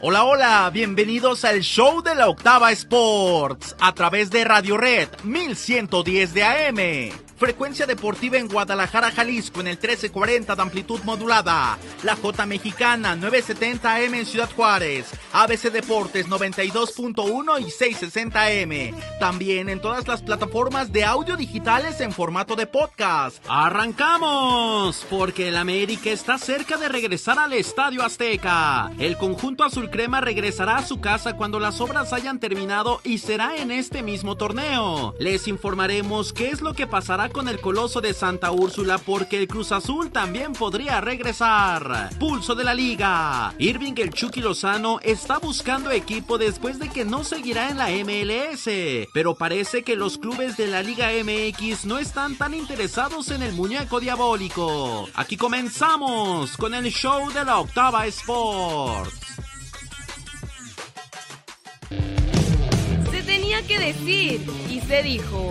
Hola, hola, bienvenidos al show de la Octava Sports, a través de Radio Red 1110 de AM. Frecuencia deportiva en Guadalajara, Jalisco, en el 1340 de amplitud modulada. La J Mexicana, 970 AM en Ciudad Juárez. ABC Deportes, 92.1 y 660 AM. También en todas las plataformas de audio digitales en formato de podcast. ¡Arrancamos! Porque el América está cerca de regresar al Estadio Azteca. El conjunto azul crema regresará a su casa cuando las obras hayan terminado y será en este mismo torneo. Les informaremos qué es lo que pasará con el Coloso de Santa Úrsula, porque el Cruz Azul también podría regresar. Pulso de la Liga. Irving el Chucky Lozano está buscando equipo después de que no seguirá en la MLS, pero parece que los clubes de la Liga MX no están tan interesados en el muñeco diabólico. Aquí comenzamos con el show de la Octava Sports. Se tenía que decir y se dijo.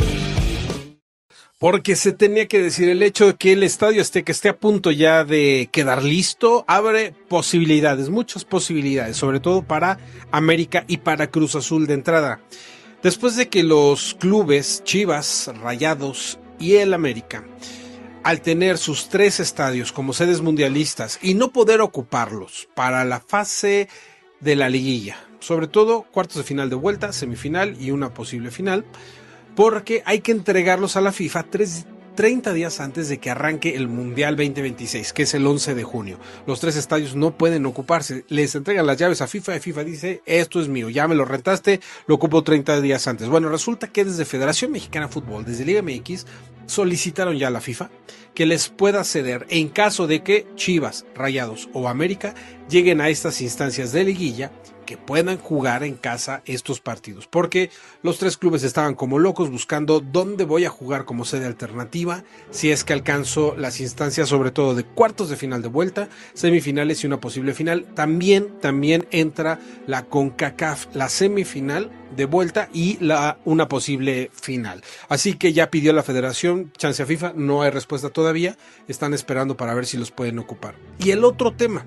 Porque se tenía que decir, el hecho de que el Estadio Azteca esté a punto ya de quedar listo abre posibilidades, muchas posibilidades, sobre todo para América y para Cruz Azul de entrada. Después de que los clubes Chivas, Rayados y el América, al tener sus 3 estadios como sedes mundialistas y no poder ocuparlos para la fase de la liguilla, sobre todo cuartos de final de vuelta, semifinal y una posible final, porque hay que entregarlos a la FIFA 30 días antes de que arranque el Mundial 2026, que es el 11 de junio. Los 3 estadios no pueden ocuparse, les entregan las llaves a FIFA y FIFA dice, esto es mío, ya me lo rentaste, lo ocupo 30 días antes. Bueno, resulta que desde Federación Mexicana de Fútbol, desde Liga MX, solicitaron ya a la FIFA que les pueda ceder en caso de que Chivas, Rayados o América lleguen a estas instancias de liguilla, que puedan jugar en casa estos partidos, porque los 3 clubes estaban como locos buscando dónde voy a jugar como sede alternativa, si es que alcanzo las instancias sobre todo de cuartos de final de vuelta, semifinales y una posible final. También entra la CONCACAF, la semifinal de vuelta y una posible final. Así que ya pidió la federación chance a FIFA, no hay respuesta todavía, están esperando para ver si los pueden ocupar. Y el otro tema,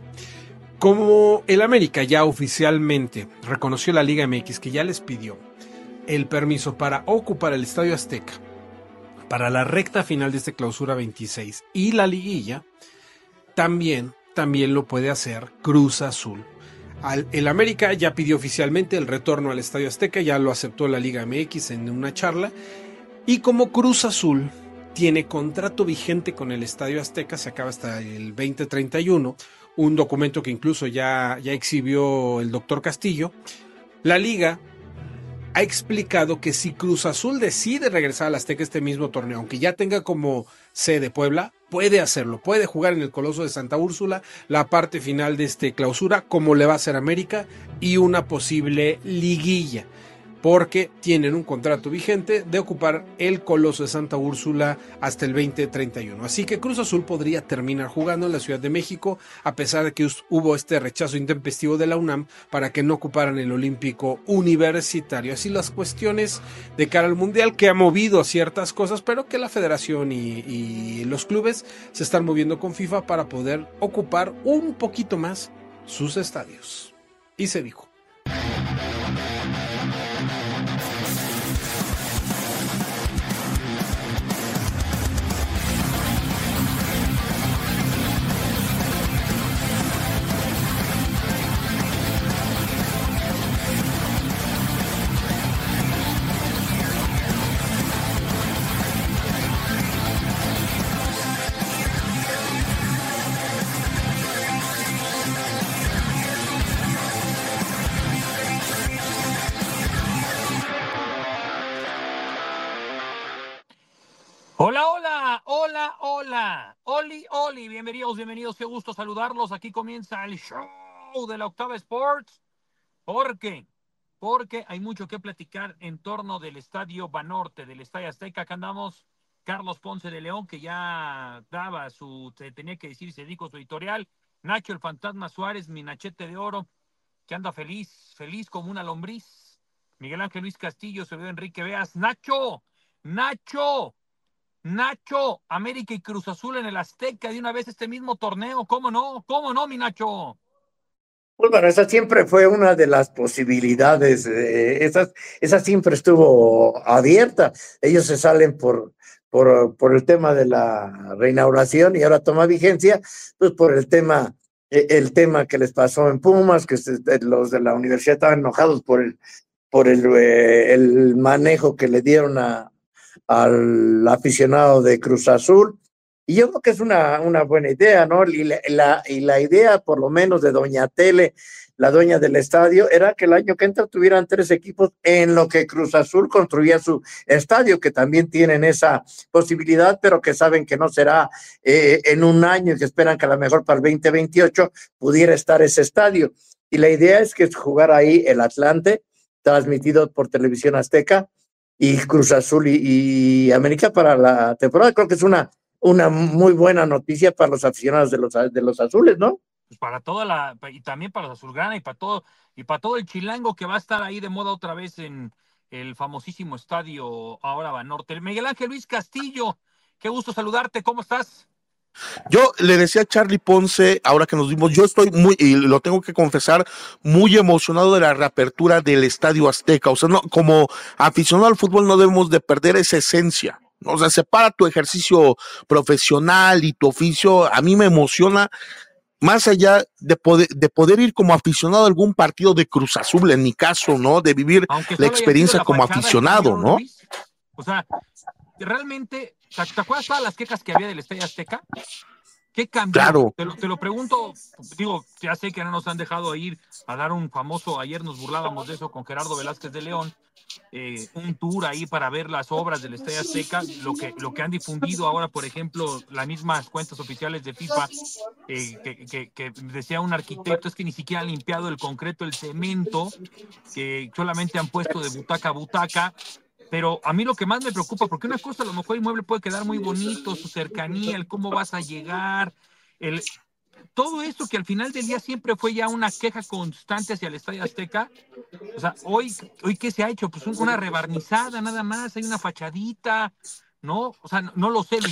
como el América ya oficialmente reconoció la Liga MX que ya les pidió el permiso para ocupar el Estadio Azteca para la recta final de este clausura 26 y la liguilla, también lo puede hacer Cruz Azul. El América ya pidió oficialmente el retorno al Estadio Azteca, ya lo aceptó la Liga MX en una charla, y como Cruz Azul tiene contrato vigente con el Estadio Azteca, se acaba hasta el 2031, un documento que incluso ya exhibió el doctor Castillo, la Liga ha explicado que si Cruz Azul decide regresar al Azteca este mismo torneo, aunque ya tenga como sede Puebla, puede hacerlo, puede jugar en el Coloso de Santa Úrsula la parte final de este clausura, como le va a hacer América, y una posible liguilla, porque tienen un contrato vigente de ocupar el Coloso de Santa Úrsula hasta el 2031. Así que Cruz Azul podría terminar jugando en la Ciudad de México, a pesar de que hubo este rechazo intempestivo de la UNAM para que no ocuparan el Olímpico Universitario. Así las cuestiones de cara al Mundial, que ha movido ciertas cosas, pero que la federación y los clubes se están moviendo con FIFA para poder ocupar un poquito más sus estadios. Y se dijo. Hola, hola, hola, hola, Oli, bienvenidos, qué gusto saludarlos. Aquí comienza el show de la Octava Sports. ¿Por qué? Porque hay mucho que platicar en torno del Estadio Banorte, del Estadio Azteca. Acá andamos Carlos Ponce de León, que ya daba tenía que decir, se dijo su editorial. Nacho el Fantasma Suárez, mi Nachete de Oro, que anda feliz como una lombriz. Miguel Ángel Luis Castillo, se ve Enrique Veas. Nacho, América y Cruz Azul en el Azteca de una vez este mismo torneo. ¿Cómo no, mi Nacho? Pues bueno, esa siempre fue una de las posibilidades, esa siempre estuvo abierta. Ellos se salen por el tema de la reinauguración y ahora toma vigencia, pues por el tema que les pasó en Pumas, que los de la universidad estaban enojados el manejo que le dieron al aficionado de Cruz Azul. Y yo creo que es una buena idea, ¿no? Y la idea, por lo menos, de doña Tele, la dueña del estadio, era que el año que entra tuvieran 3 equipos en lo que Cruz Azul construía su estadio, que también tienen esa posibilidad, pero que saben que no será en un año y que esperan que a lo mejor para el 2028 pudiera estar ese estadio. Y la idea es que jugar ahí el Atlante, transmitido por Televisión Azteca, y Cruz Azul y América para la temporada. Creo que es una muy buena noticia para los aficionados de los azules, ¿no? Pues para y también para los azulgrana y para todo el chilango que va a estar ahí de moda otra vez en el famosísimo estadio ahora Banorte. Miguel Ángel Luis Castillo, qué gusto saludarte, ¿cómo estás? Yo le decía a Charlie Ponce, ahora que nos vimos, yo estoy y lo tengo que confesar, muy emocionado de la reapertura del Estadio Azteca. O sea, no, como aficionado al fútbol no debemos de perder esa esencia. O sea, separa tu ejercicio profesional y tu oficio. A mí me emociona, más allá de poder ir como aficionado a algún partido de Cruz Azul, en mi caso, ¿no? De vivir la experiencia como aficionado, ¿no? O sea, realmente, ¿te acuerdas todas las quejas que había del Estadio Azteca? ¿Qué cambió? Claro. Te lo pregunto, digo, ya sé que no nos han dejado ir a dar un famoso, ayer nos burlábamos de eso con Gerardo Velázquez de León, un tour ahí para ver las obras del Estadio Azteca, lo que han difundido ahora, por ejemplo, las mismas cuentas oficiales de FIFA, que decía un arquitecto, es que ni siquiera han limpiado el concreto, el cemento, que solamente han puesto de butaca a butaca. Pero a mí lo que más me preocupa, porque una cosa a lo mejor el inmueble puede quedar muy bonito, su cercanía, el cómo vas a llegar, todo esto que al final del día siempre fue ya una queja constante hacia el Estadio Azteca. O sea, hoy ¿qué se ha hecho? Pues una rebarnizada nada más, hay una fachadita, ¿no? O sea, no lo sé.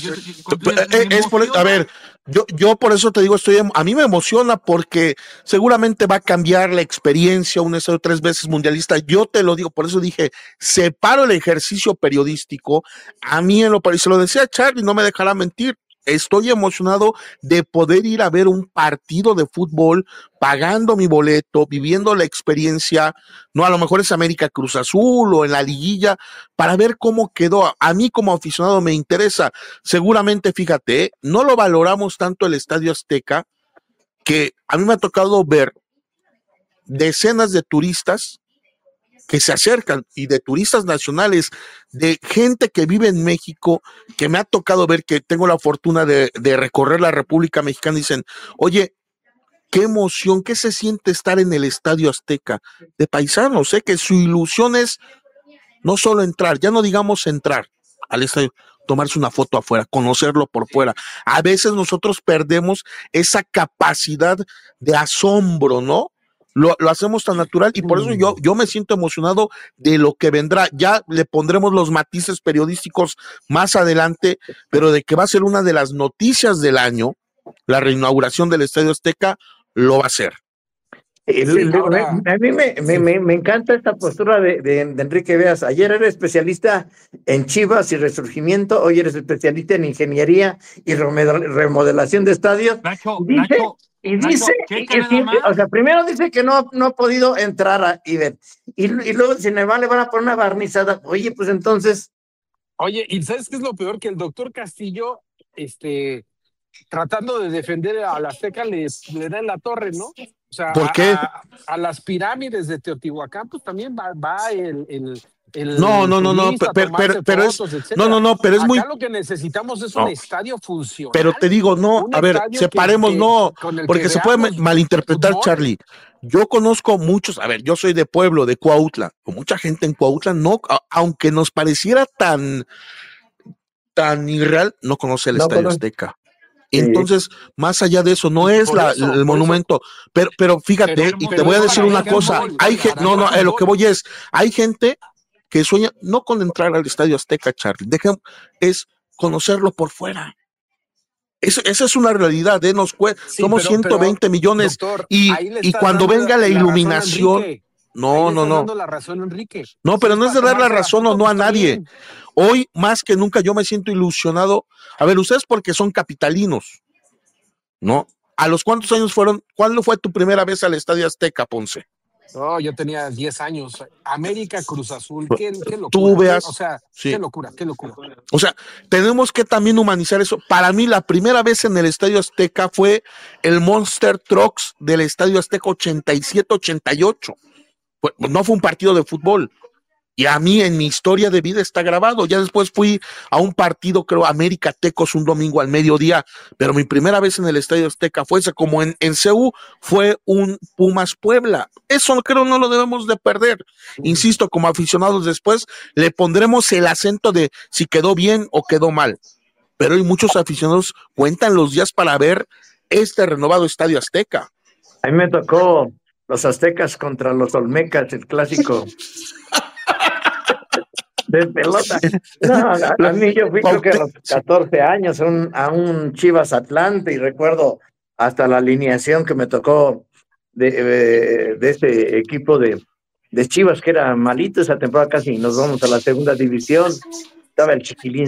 A ver, yo por eso te digo, a mí me emociona porque seguramente va a cambiar la experiencia, un estadio 3 veces mundialista. Yo te lo digo, por eso dije, separo el ejercicio periodístico. A mí se lo decía Charlie, no me dejará mentir. Estoy emocionado de poder ir a ver un partido de fútbol, pagando mi boleto, viviendo la experiencia, no, a lo mejor es América Cruz Azul o en la liguilla, para ver cómo quedó. A mí como aficionado me interesa. Seguramente, fíjate, no lo valoramos tanto el Estadio Azteca, que a mí me ha tocado ver decenas de turistas que se acercan, y de turistas nacionales, de gente que vive en México, que me ha tocado ver, que tengo la fortuna de recorrer la República Mexicana, dicen, oye, qué emoción, qué se siente estar en el Estadio Azteca, de paisanos, que su ilusión es no solo entrar, ya no digamos entrar al estadio, tomarse una foto afuera, conocerlo por fuera. A veces nosotros perdemos esa capacidad de asombro, ¿no? Lo hacemos tan natural, y por eso yo me siento emocionado de lo que vendrá. Ya le pondremos los matices periodísticos más adelante, pero de que va a ser una de las noticias del año, la reinauguración del Estadio Azteca, lo va a ser. A mí me encanta esta postura de Enrique Veas. Ayer era especialista en Chivas y resurgimiento, hoy eres especialista en ingeniería y remodelación de estadios. O sea, primero dice que no ha podido entrar a Iber, y luego si le van a poner una barnizada. Oye, pues entonces. Oye, ¿y sabes qué es lo peor? Que el doctor Castillo, tratando de defender a la Azteca, le da en la torre, ¿no? O sea, ¿por qué? A las pirámides de Teotihuacán, pues también va el no, pero es pero es muy. Acá lo que necesitamos es un estadio funcional. Pero te digo, no, a ver, separemos, porque se puede malinterpretar, fútbol. Charlie. Yo conozco muchos, a ver, yo soy de pueblo, de Cuautla, con mucha gente en Cuautla, no, aunque nos pareciera tan irreal, no conoce el Estadio Azteca. Entonces, más allá de eso, no es el monumento, pero fíjate, y te voy a decir una cosa, hay gente, lo que voy hay gente que sueña no con entrar al Estadio Azteca, Charlie, es conocerlo por fuera. Esa es una realidad, ¿eh? Sí, Somos 120 millones doctor, y ahí le y estás cuando dando venga la la razón a iluminación, Enrique. Ahí no, le no, estás no. dando la razón, Enrique. No, Si pero es no es para de dar la tomarse la razón o foto, no pues a está nadie. bien. Hoy, más que nunca, yo me siento ilusionado. A ver, ustedes porque son capitalinos, ¿no? ¿A los cuántos años fueron? ¿Cuándo fue tu primera vez al Estadio Azteca, Ponce? No, yo tenía 10 años. América, Cruz Azul, qué Tú locura. O veas, sea, sí. qué locura, qué locura. O sea, tenemos que también humanizar eso. Para mí, la primera vez en el Estadio Azteca fue el Monster Trucks del Estadio Azteca 87-88. No fue un partido de fútbol. Y a mí en mi historia de vida está grabado. Ya después fui a un partido, creo, América Tecos un domingo al mediodía, pero mi primera vez en el Estadio Azteca fue esa, como en CU fue un Pumas Puebla. Eso creo no lo debemos de perder. Insisto, como aficionados después le pondremos el acento de si quedó bien o quedó mal. Pero hay muchos aficionados cuentan los días para ver este renovado Estadio Azteca. A mí me tocó los aztecas contra los olmecas, el clásico de pelota. No, a mí yo fui creo que a los 14 años a un Chivas Atlante y recuerdo hasta la alineación que me tocó de este equipo de Chivas, que era malito esa temporada, casi nos vamos a la segunda división. Estaba el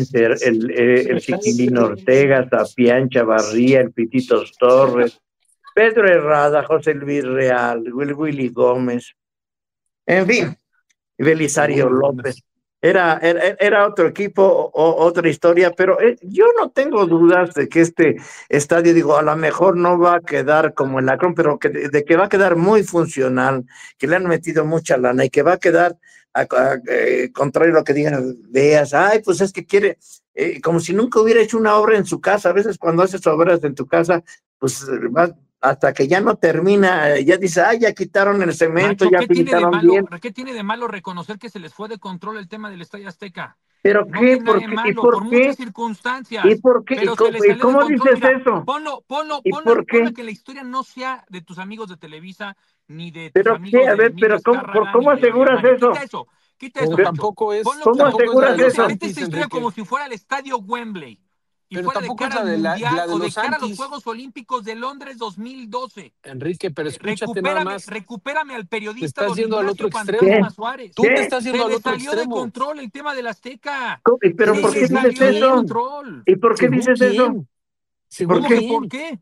el Chiquilín Ortega, Sapián Chavarría, el Pititos Torres, Pedro Herrada, José Luis Real, Willy Gómez, en fin, Belisario López. Era otro equipo, otra historia, pero yo no tengo dudas de que este estadio, digo, a lo mejor no va a quedar como el Akron, pero de que va a quedar muy funcional, que le han metido mucha lana y que va a quedar, contrario a lo que digan, veas, ay, pues es que quiere, como si nunca hubiera hecho una obra en su casa. A veces cuando haces obras en tu casa, pues vas hasta que ya no termina, ya dice, ya quitaron el cemento, Nacho, ya pintaron bien. ¿qué tiene de malo reconocer que se les fue de control el tema del Estadio Azteca? ¿Pero no qué? tiene nada de malo, por muchas circunstancias. ¿Y por qué? Pero ¿Y cómo dices eso? Ponlo que la historia no sea de tus amigos de Televisa, ni de tus ¿Pero amigos qué? A ver, pero ¿cómo aseguras eso? Quita eso. Tampoco es. ¿Cómo aseguras eso? Mete esta historia como si fuera el estadio Wembley. Y pero fuera tampoco de cara al Mundial o de cara a los Santis. Juegos Olímpicos de Londres 2012. Enrique, pero escúchate nada más. Recupérame al periodista. Te estás yendo al otro extremo. Suárez. Tú te estás yendo al otro extremo. Se le salió de control el tema del Azteca. ¿Pero por qué dices eso? ¿Y por qué dices eso? ¿Por qué?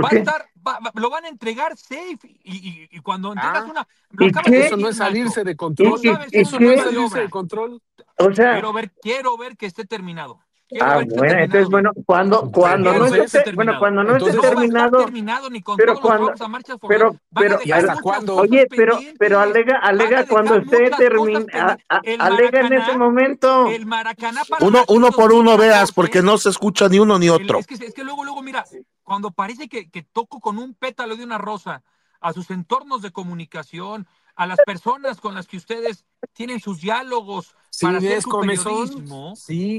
Lo van a entregar safe y cuando entregas una... Eso no es salirse de control. Eso no es salirse de control. O sea... Quiero ver que esté terminado. Bueno, entonces, cuando no esté terminado, ni con pero todos los a marchas ¿y hasta cuándo? Oye, pero alega cuando esté terminado, alega en ese momento. El Maracaná uno por uno veas, porque no se escucha ni uno ni otro. Es que luego, mira, cuando parece que toco con un pétalo de una rosa a sus entornos de comunicación, a las personas con las que ustedes tienen sus diálogos para hacer su periodismo,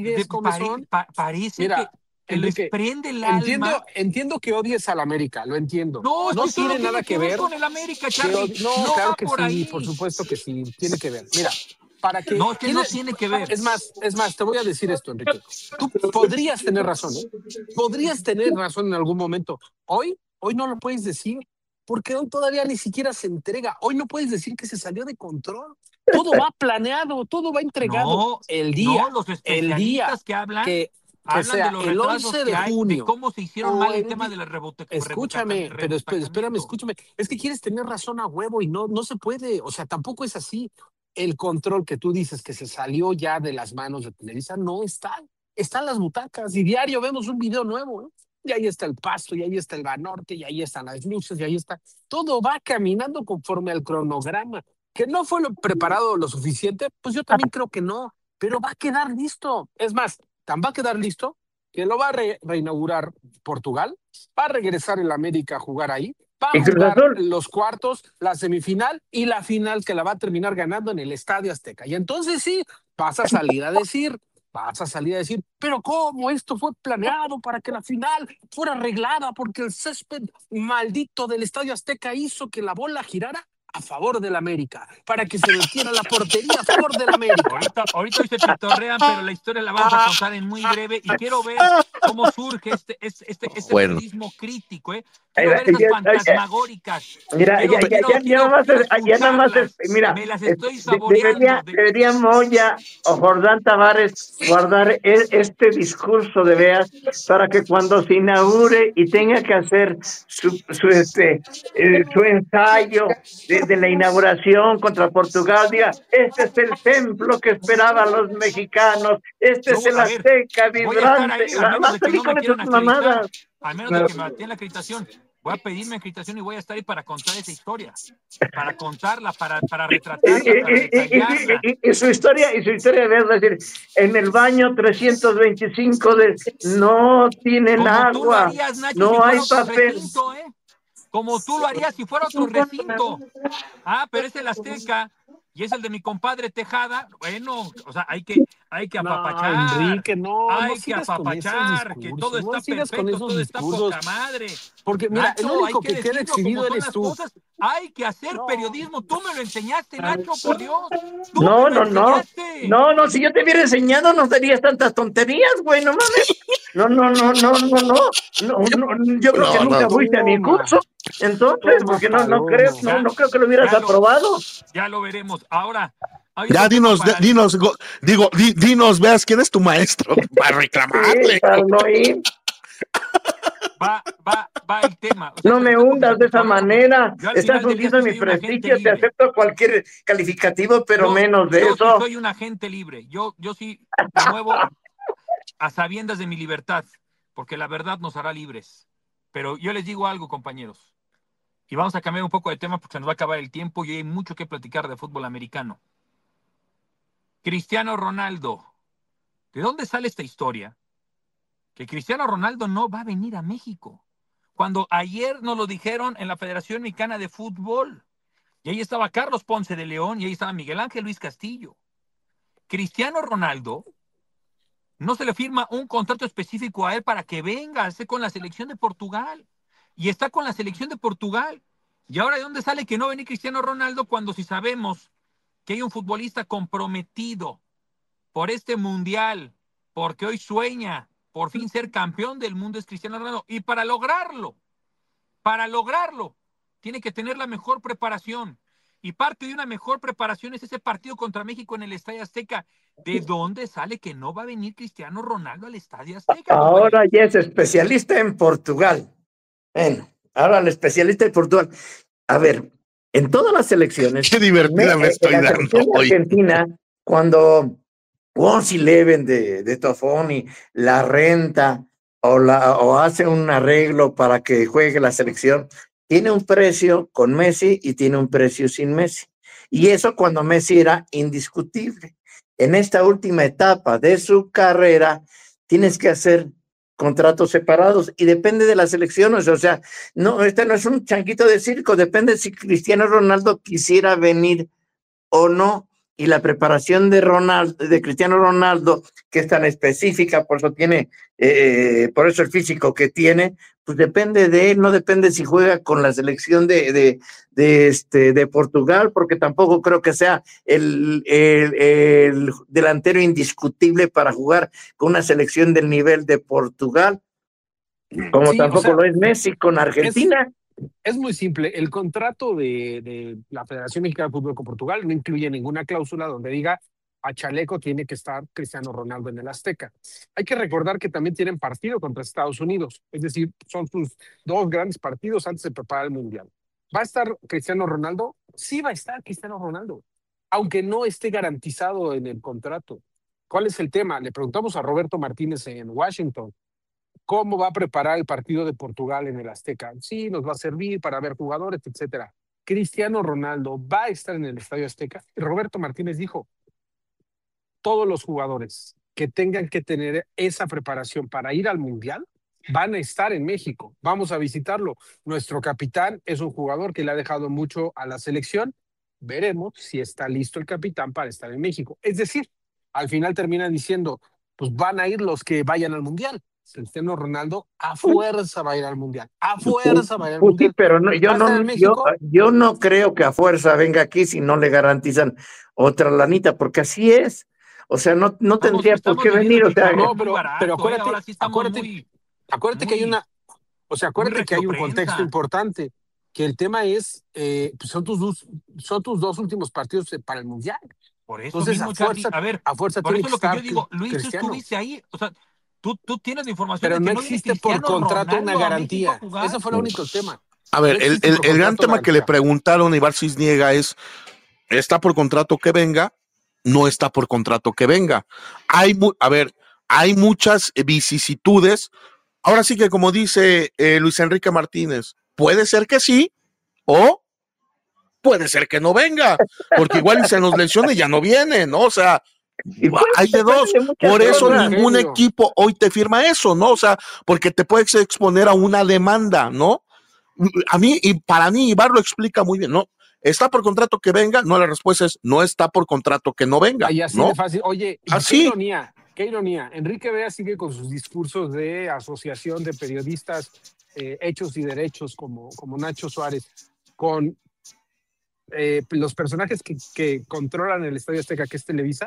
parece mira, que les prende el alma. Entiendo que odies al América, lo entiendo. No tiene nada que ver con el América, Charlie. No, claro que sí, ahí. Por supuesto que sí, tiene que ver. Mira, para que no tiene que ver. Es más, te voy a decir esto, Enrique. Tú podrías tener razón, ¿eh? Podrías tener razón en algún momento. Hoy no lo puedes decir. Porque hoy todavía ni siquiera se entrega. Hoy no puedes decir que se salió de control. Todo va planeado, todo va entregado. El día que hablan que sea de los el 11 de junio. De cómo se hicieron mal el tema de la Escúchame, pero espérame. Es que quieres tener razón a huevo y no se puede. O sea, tampoco es así. El control que tú dices que se salió ya de las manos de Televisa no está. Están las butacas y diario vemos un video nuevo, ¿no? Y ahí está el pasto, y ahí está el Banorte, y ahí están las luces, y ahí está. Todo va caminando conforme al cronograma. Que no fue preparado lo suficiente, pues yo también creo que no, pero va a quedar listo. Es más, tan va a quedar listo que lo va a reinaugurar Portugal, va a regresar el América a jugar ahí, va a jugar los cuartos, la semifinal y la final que la va a terminar ganando en el Estadio Azteca. Y entonces sí, vas a salir a decir, pero ¿cómo esto fue planeado para que la final fuera arreglada porque el césped maldito del Estadio Azteca hizo que la bola girara? a favor del América, para que se metiera la portería a favor del América. Ahorita hoy se pitorrean, pero la historia la vamos a contar en muy breve y quiero ver cómo surge este periodismo crítico, ¿eh? Quiero ver esas fantasmagóricas. Mira, ya nada más, mira, me las estoy saboreando. Debería Moya o Jordán Tavares guardar este discurso de veras para que cuando se inaugure y tenga que hacer su ensayo de la inauguración contra Portugal, diga, este es el templo que esperaban los mexicanos, este es el Azteca vibrante, más feliz con esas mamadas. Al menos de que me tiene la acreditación. Voy a pedirme acreditación y voy a estar ahí para contar esa historia, para contarla, para retratarla, para detallarla. Y su historia, es decir, en el baño 325 no tienen agua, Harías, Nacho, no si hay papel. Recinto, como tú lo harías si fuera otro recinto. Pero es el Azteca y es el de mi compadre Tejada. Bueno, o sea, hay que apapachar. No, Enrique, hay que apapachar, que todo está perfecto, todo está poca madre. Porque mira, Nacho, el único que queda exhibido eres tú. Cosas. Hay que hacer periodismo. Tú me lo enseñaste, Nacho, por Dios. No, si yo te hubiera enseñado no dirías tantas tonterías, güey, no mames. No. Yo creo que nunca fuiste a mi curso. Entonces, porque no creo que lo hubieras aprobado. Ya lo veremos. Ahora, ya dinos, veas quién es tu maestro para reclamarle. Sí, para no ir. Va el tema. O sea, no me hundas de esa manera. Estás hundiendo mi prestigio. Te acepto cualquier calificativo, pero menos de eso. Yo soy un agente libre. Yo sí me muevo a sabiendas de mi libertad, porque la verdad nos hará libres. Pero yo les digo algo, compañeros, y vamos a cambiar un poco de tema porque se nos va a acabar el tiempo y hay mucho que platicar de fútbol americano. Cristiano Ronaldo. ¿De dónde sale esta historia? Que Cristiano Ronaldo no va a venir a México. Cuando ayer nos lo dijeron en la Federación Mexicana de Fútbol. Y ahí estaba Carlos Ponce de León y ahí estaba Miguel Ángel Luis Castillo. Cristiano Ronaldo no se le firma un contrato específico a él para que venga a hacer con la selección de Portugal. Y está con la selección de Portugal. ¿Y ahora de dónde sale que no va a venir Cristiano Ronaldo cuando si sabemos que hay un futbolista comprometido por este mundial, porque hoy sueña por fin ser campeón del mundo es Cristiano Ronaldo? Y para lograrlo, tiene que tener la mejor preparación. Y parte de una mejor preparación es ese partido contra México en el Estadio Azteca. ¿De dónde sale que no va a venir Cristiano Ronaldo al Estadio Azteca? Ahora ya es especialista en Portugal. Bueno, ahora el especialista en Portugal. A ver, en todas las selecciones. Qué divertida me estoy dando hoy. Argentina, cuando Once Eleven de Tofoni la renta o hace un arreglo para que juegue la selección, tiene un precio con Messi y tiene un precio sin Messi. Y eso cuando Messi era indiscutible. En esta última etapa de su carrera, tienes que hacer contratos separados y depende de las elecciones. O sea, no, este no es un changuito de circo, depende si Cristiano Ronaldo quisiera venir o no. Y la preparación de Cristiano Ronaldo, que es tan específica, por eso tiene, por eso el físico que tiene, pues depende de él, no depende si juega con la selección de Portugal, porque tampoco creo que sea el delantero indiscutible para jugar con una selección del nivel de Portugal, como sí, tampoco lo es Messi con Argentina. Es muy simple. El contrato de la Federación Mexicana de Fútbol con Portugal no incluye ninguna cláusula donde diga a chaleco tiene que estar Cristiano Ronaldo en el Azteca. Hay que recordar que también tienen partido contra Estados Unidos, es decir, son sus dos grandes partidos antes de preparar el Mundial. ¿Va a estar Cristiano Ronaldo? Sí va a estar Cristiano Ronaldo, aunque no esté garantizado en el contrato. ¿Cuál es el tema? Le preguntamos a Roberto Martínez en Washington. ¿Cómo va a preparar el partido de Portugal en el Azteca? Sí, nos va a servir para ver jugadores, etcétera. Cristiano Ronaldo va a estar en el Estadio Azteca. Y Roberto Martínez dijo, todos los jugadores que tengan que tener esa preparación para ir al Mundial van a estar en México. Vamos a visitarlo. Nuestro capitán es un jugador que le ha dejado mucho a la selección. Veremos si está listo el capitán para estar en México. Es decir, al final termina diciendo, pues van a ir los que vayan al Mundial. Cristiano Ronaldo a fuerza va a ir al Mundial. A fuerza va a ir al Mundial. Sí, pero no, ¿Va a estar en México? yo no creo que a fuerza venga aquí si no le garantizan otra lanita, porque así es. O sea, no tendría por qué venir. O sea, no, pero acuérdate que hay una, o sea, acuérdate que hay un contexto importante, que el tema es, pues son tus dos últimos partidos para el Mundial. Por eso entonces, mismo, a fuerza por tiene eso que lo que estar yo digo, Luis, tú Cristiano. estuviste ahí, o sea, tú tienes la información. Pero de que no no existe por contrato una garantía. Eso fue el único tema. A ver, el gran tema que le preguntaron a Ibar Cisniega es, ¿está por contrato que venga? No está por contrato que venga. Hay muchas vicisitudes. Ahora sí que como dice Luis Enrique Martínez, puede ser que sí o puede ser que no venga, porque igual se nos lesiona y ya no viene, ¿no? O sea, hay de dos. Por eso ningún equipo hoy te firma eso, ¿no? O sea, porque te puedes exponer a una demanda, ¿no? Para mí, Ibar lo explica muy bien, ¿no? ¿Está por contrato que venga? No, la respuesta es no está por contrato que no venga. Ay, así ¿no? de fácil. Oye, así. Qué ironía. Enrique Vea sigue con sus discursos de asociación de periodistas hechos y derechos como Nacho Suárez, con los personajes que controlan el Estadio Azteca, que es Televisa,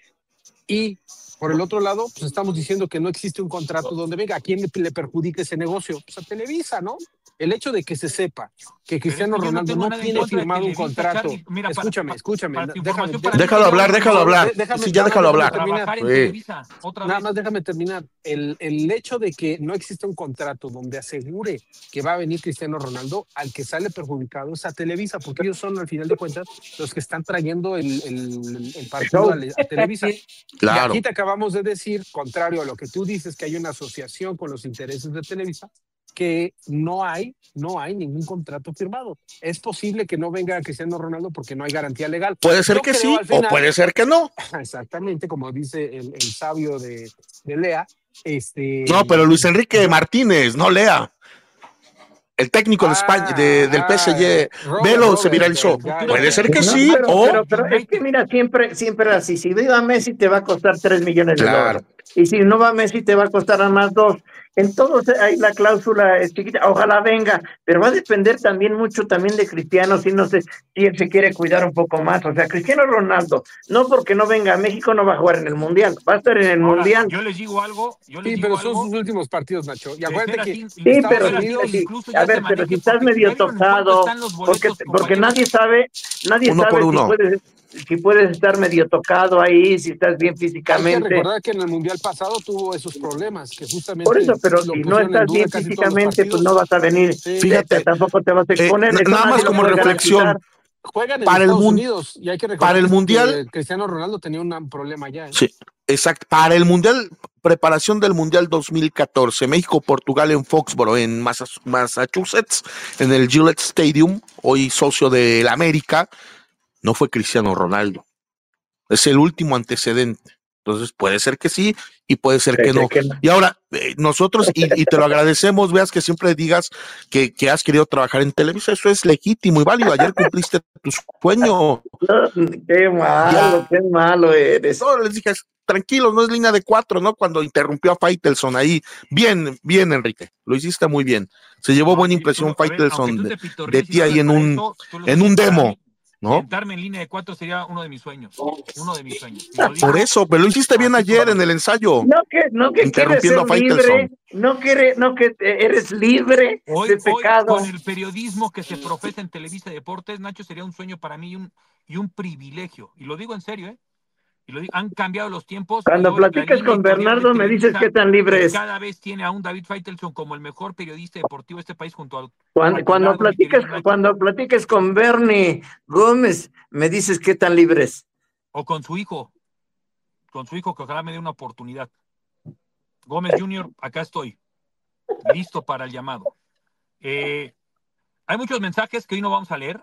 y por el otro lado, pues estamos diciendo que no existe un contrato donde venga. ¿A quién le perjudica ese negocio? Pues a Televisa, ¿no? El hecho de que se sepa que Cristiano Ronaldo no tiene firmado un contrato. Mira, escúchame. Déjalo hablar. Déjalo hablar. Nada más déjame terminar. El hecho de que no existe un contrato donde asegure que va a venir Cristiano Ronaldo, al que sale perjudicado es a Televisa, porque ellos son, al final de cuentas, los que están trayendo el partido a Televisa. Claro. Y aquí te acabamos de decir, contrario a lo que tú dices, que hay una asociación con los intereses de Televisa, que no hay ningún contrato firmado. Es posible que no venga Cristiano Ronaldo porque no hay garantía legal. Puede ser que sí, final, o puede ser que no. Exactamente, como dice el sabio de Lea. No, pero Luis Enrique Martínez, no Lea. El técnico de España, del PSG, Velo se viralizó. Puede ser que sí, pero es que mira, siempre así. Si va Messi te va a costar 3 millones de dólares. Y si no va Messi te va a costar a más 2. Entonces ahí la cláusula es chiquita, ojalá venga, pero va a depender también mucho también de Cristiano, si no sé, si él se quiere cuidar un poco más. O sea, Cristiano Ronaldo, no porque no venga a México no va a jugar en el Mundial, va a estar en el Mundial. Yo les digo algo. Pero son sus últimos partidos, Nacho. Y acuérdate que a ver, pero si estás medio tocado, porque nadie sabe si puedes estar medio tocado ahí, si estás bien físicamente. Hay que recordar que en el Mundial pasado tuvo esos problemas, que justamente... Por eso, pero si no estás bien físicamente, pues no vas a venir. Sí. Fíjate, tampoco te vas a exponer. Nada más como reflexión. Juegan en Estados Unidos y hay que recordar para el Mundial, que Cristiano Ronaldo tenía un problema allá. Sí, exacto. Para el Mundial, preparación del Mundial 2014, México-Portugal en Foxborough, en Massachusetts, en el Gillette Stadium, hoy socio del América, no fue Cristiano Ronaldo. Es el último antecedente. Entonces puede ser que sí y puede ser que no. Y ahora, nosotros, y te lo agradecemos, Veas, que siempre digas que has querido trabajar en Televisa, eso es legítimo y válido. Ayer cumpliste tu sueño. Qué malo eres. No, les dije, tranquilos, no es línea de 4, ¿no? Cuando interrumpió a Faitelson ahí. Bien, Enrique, lo hiciste muy bien. Se llevó buena impresión Faitelson de ti ahí en un demo. ¿No? Sentarme en línea de 4 sería uno de mis sueños. Por eso, pero lo hiciste bien ayer en el ensayo. No que interrumpiendo a Faitelson. No que eres libre de pecado. Hoy, con el periodismo que se profesa en Televisa Deportes, Nacho, sería un sueño para mí y un privilegio. Y lo digo en serio, ¿eh? Y lo digo, han cambiado los tiempos. Cuando platicas con Bernardo me dices qué tan libre es. Cada vez tiene a un David Faitelson como el mejor periodista deportivo de este país junto al... Cuando platiques con Bernie Gómez me dices qué tan libre es. O con su hijo que ojalá me dé una oportunidad. Gómez Jr., acá estoy, listo para el llamado. Hay muchos mensajes que hoy no vamos a leer,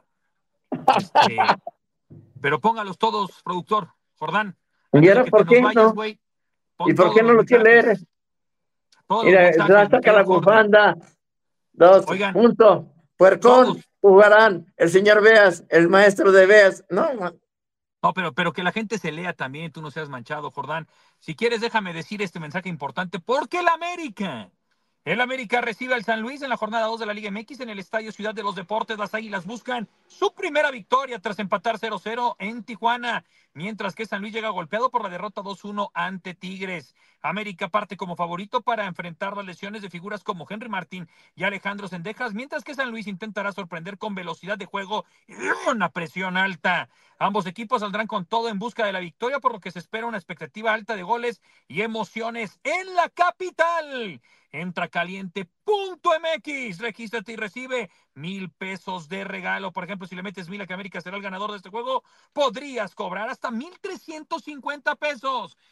pero póngalos todos, productor. Jordán. ¿Y ahora por qué no? ¿Y por qué no lo quiere leer? Mira, saca la bufanda. 2, punto. Puercón, jugarán, el señor Veas, el maestro de Veas. No, No, pero que la gente se lea también, tú no seas manchado, Jordán. Si quieres, déjame decir este mensaje importante, porque el América recibe al San Luis en la jornada 2 de la Liga MX en el Estadio Ciudad de los Deportes. Las Águilas buscan su primera victoria tras empatar 0-0 en Tijuana, mientras que San Luis llega golpeado por la derrota 2-1 ante Tigres. América parte como favorito para enfrentar las lesiones de figuras como Henry Martín y Alejandro Zendejas, mientras que San Luis intentará sorprender con velocidad de juego y una presión alta. Ambos equipos saldrán con todo en busca de la victoria, por lo que se espera una expectativa alta de goles y emociones en la capital. Entra caliente.mx, regístrate y recibe $1,000 de regalo. Por ejemplo, si le metes 1,000 a que América será el ganador de este juego, podrías cobrar hasta $1,350.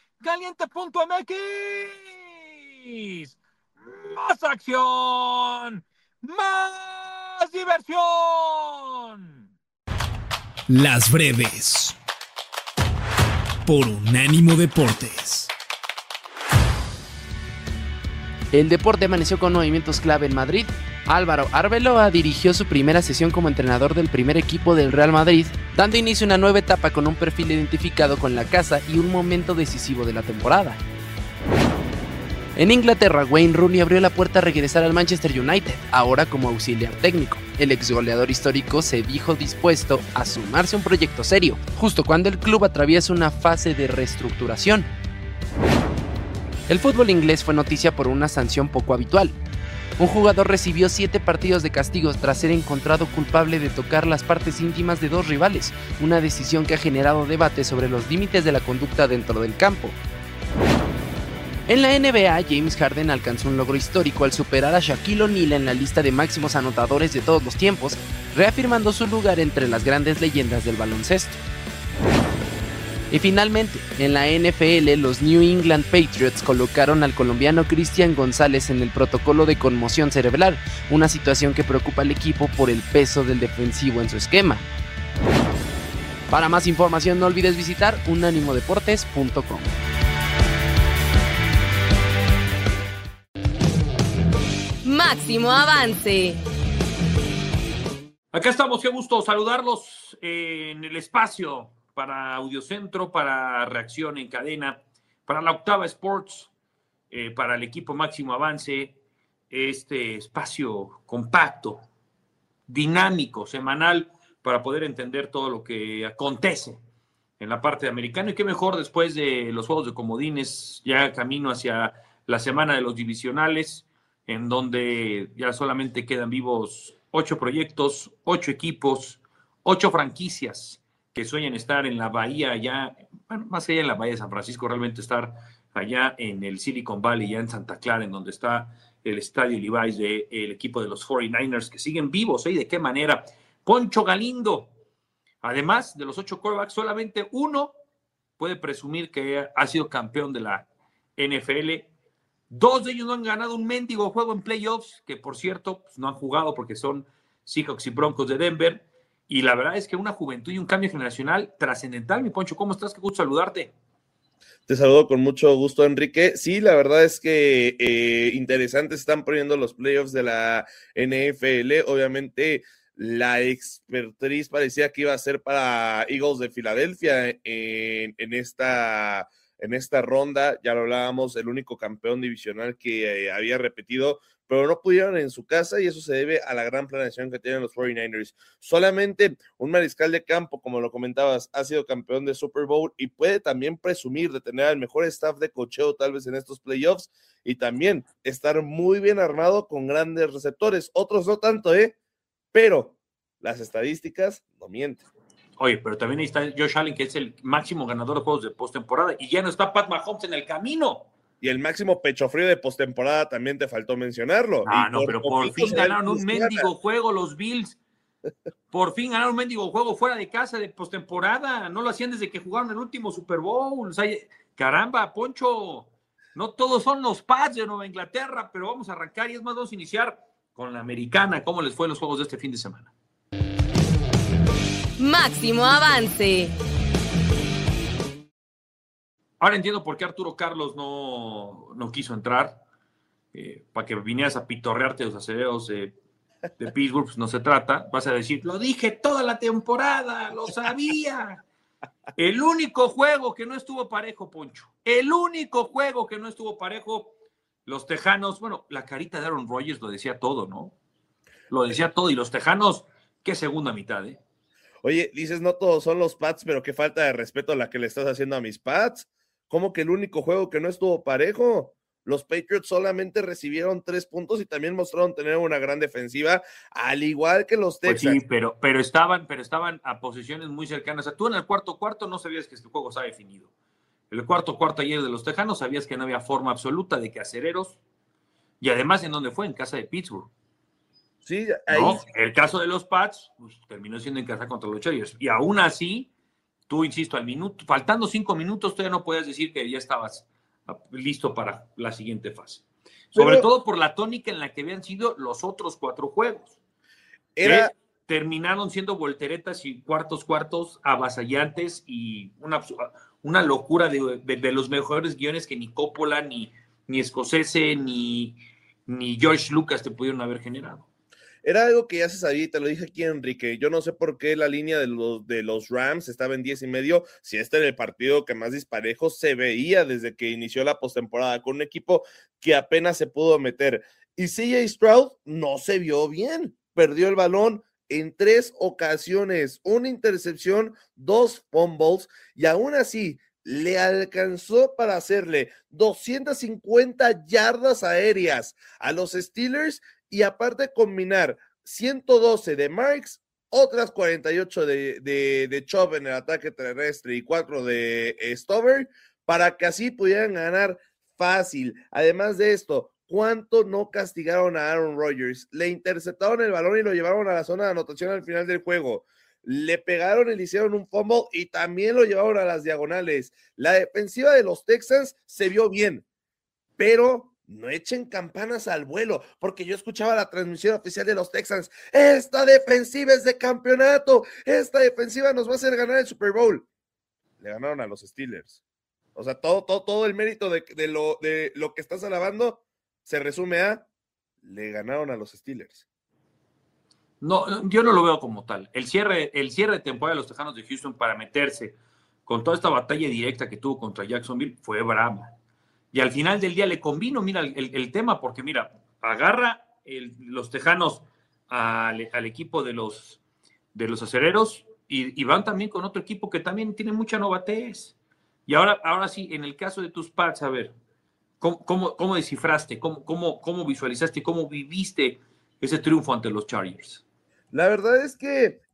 Caliente.mx. Más acción, más diversión. Las breves por Unánimo Deportes. El deporte amaneció con movimientos clave en Madrid. Álvaro Arbeloa dirigió su primera sesión como entrenador del primer equipo del Real Madrid, dando inicio a una nueva etapa con un perfil identificado con la casa y un momento decisivo de la temporada. En Inglaterra, Wayne Rooney abrió la puerta a regresar al Manchester United, ahora como auxiliar técnico. El exgoleador histórico se dijo dispuesto a sumarse a un proyecto serio, justo cuando el club atraviesa una fase de reestructuración. El fútbol inglés fue noticia por una sanción poco habitual. Un jugador recibió 7 partidos de castigos tras ser encontrado culpable de tocar las partes íntimas de 2 rivales, una decisión que ha generado debate sobre los límites de la conducta dentro del campo. En la NBA, James Harden alcanzó un logro histórico al superar a Shaquille O'Neal en la lista de máximos anotadores de todos los tiempos, reafirmando su lugar entre las grandes leyendas del baloncesto. Y finalmente, en la NFL, los New England Patriots colocaron al colombiano Cristian González en el protocolo de conmoción cerebral, una situación que preocupa al equipo por el peso del defensivo en su esquema. Para más información no olvides visitar unanimodeportes.com. Máximo avance. Acá estamos, qué gusto saludarlos en el espacio para Audiocentro, para Reacción en Cadena, para la Octava Sports, para el equipo Máximo Avance, este espacio compacto, dinámico, semanal, para poder entender todo lo que acontece en la parte americana. Y qué mejor después de los juegos de comodines, ya camino hacia la semana de los divisionales, en donde ya solamente quedan vivos 8 proyectos, 8 equipos, 8 franquicias que sueñan estar en la bahía, ya, bueno, más allá en la bahía de San Francisco, realmente estar allá en el Silicon Valley, ya en Santa Clara, en donde está el estadio Levi's del equipo de los 49ers, que siguen vivos, ¿eh? ¿De qué manera? Poncho Galindo, además de los 8 quarterbacks, solamente uno puede presumir que ha sido campeón de la NFL. 2 de ellos no han ganado un mendigo juego en playoffs, que por cierto pues no han jugado porque son Seahawks y Broncos de Denver. Y la verdad es que una juventud y un cambio generacional trascendental. Mi Poncho, ¿cómo estás? Qué gusto saludarte. Te saludo con mucho gusto, Enrique. Sí, la verdad es que interesantes están poniendo los playoffs de la NFL. Obviamente la expertise parecía que iba a ser para Eagles de Filadelfia en esta ronda. Ya lo hablábamos, el único campeón divisional que había repetido, pero no pudieron en su casa, y eso se debe a la gran planeación que tienen los 49ers. Solamente un mariscal de campo, como lo comentabas, ha sido campeón de Super Bowl y puede también presumir de tener al mejor staff de coacheo tal vez en estos playoffs, y también estar muy bien armado con grandes receptores. Otros no tanto, pero las estadísticas no mienten. Oye, pero también ahí está Josh Allen, que es el máximo ganador de juegos de postemporada, y ya no está Pat Mahomes en el camino. Y el máximo pecho frío de postemporada también te faltó mencionarlo. No, pero por fin ganaron un mendigo juego los Bills. Por fin ganaron un mendigo juego fuera de casa de postemporada. No lo hacían desde que jugaron el último Super Bowl. O sea, caramba, Poncho, no todos son los Pats de Nueva Inglaterra, pero vamos a arrancar y es más, vamos a iniciar con la americana. ¿Cómo les fue en los juegos de este fin de semana? Máximo avance. Ahora entiendo por qué Arturo Carlos no quiso entrar, para que vinieras a pitorrearte los aceleros de Pittsburgh. Pues no se trata, vas a decir, lo dije toda la temporada, lo sabía. El único juego que no estuvo parejo, Poncho. El único juego que no estuvo parejo, los Tejanos, bueno, la carita de Aaron Rodgers lo decía todo, ¿no? Lo decía todo. Y los Tejanos, qué segunda mitad, ¿eh? Oye, dices, no todos son los Pats, pero qué falta de respeto la que le estás haciendo a mis Pats. ¿Cómo que el único juego que no estuvo parejo? Los Patriots solamente recibieron 3 puntos y también mostraron tener una gran defensiva, al igual que los Texans. Pues sí, pero estaban a posiciones muy cercanas. O sea, tú en el cuarto no sabías que este juego estaba definido. En el cuarto ayer de los Tejanos sabías que no había forma absoluta de que acereros. Y además, ¿en dónde fue? En casa de Pittsburgh. Sí, ahí. ¿No? El caso de los Pats, pues, terminó siendo en casa contra los Chargers. Y aún así, tú, insisto, al minuto, faltando 5 minutos, todavía no podías decir que ya estabas listo para la siguiente fase. Sobre todo por la tónica en la que habían sido los otros 4 juegos. Que terminaron siendo volteretas y cuartos avasallantes y una locura de los mejores guiones que ni Coppola, ni Scorsese, ni George Lucas te pudieron haber generado. Era algo que ya se sabía y te lo dije aquí, Enrique. Yo no sé por qué la línea de los Rams estaba en 10.5. Si este era el partido que más disparejo se veía desde que inició la postemporada, con un equipo que apenas se pudo meter. Y CJ Stroud no se vio bien. Perdió el balón en 3 ocasiones, una intercepción, 2 fumbles, y aún así le alcanzó para hacerle 250 yardas aéreas a los Steelers. Y aparte combinar 112 de Marks, otras 48 de Chubb en el ataque terrestre y 4 de Stover, para que así pudieran ganar fácil. Además de esto, ¿cuánto no castigaron a Aaron Rodgers? Le interceptaron el balón y lo llevaron a la zona de anotación al final del juego. Le pegaron y le hicieron un fumble y también lo llevaron a las diagonales. La defensiva de los Texans se vio bien, pero no echen campanas al vuelo, porque yo escuchaba la transmisión oficial de los Texans. Esta defensiva es de campeonato, esta defensiva nos va a hacer ganar el Super Bowl. Le ganaron a los Steelers. O sea, todo el mérito de lo que estás alabando se resume a le ganaron a los Steelers. No, yo no lo veo como tal. El cierre de temporada de los Tejanos de Houston para meterse con toda esta batalla directa que tuvo contra Jacksonville fue brava. Y al final del día le convino, mira, el tema, porque mira, agarra los Tejanos al equipo de los acereros y van también con otro equipo que también tiene mucha novatez. Y ahora sí, en el caso de tus Pats, a ver, ¿cómo descifraste, cómo visualizaste, cómo viviste ese triunfo ante los Chargers? La verdad es que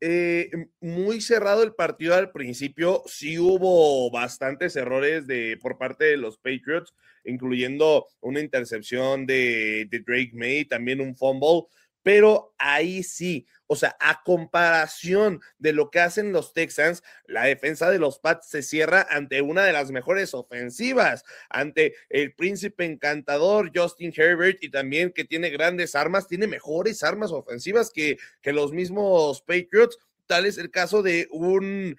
muy cerrado el partido al principio. Sí hubo bastantes errores por parte de los Patriots, incluyendo una intercepción de Drake May, también un fumble, pero ahí sí, o sea, a comparación de lo que hacen los Texans, la defensa de los Pats se cierra ante una de las mejores ofensivas, ante el príncipe encantador Justin Herbert, y también que tiene grandes armas, tiene mejores armas ofensivas que los mismos Patriots. Tal es el caso de un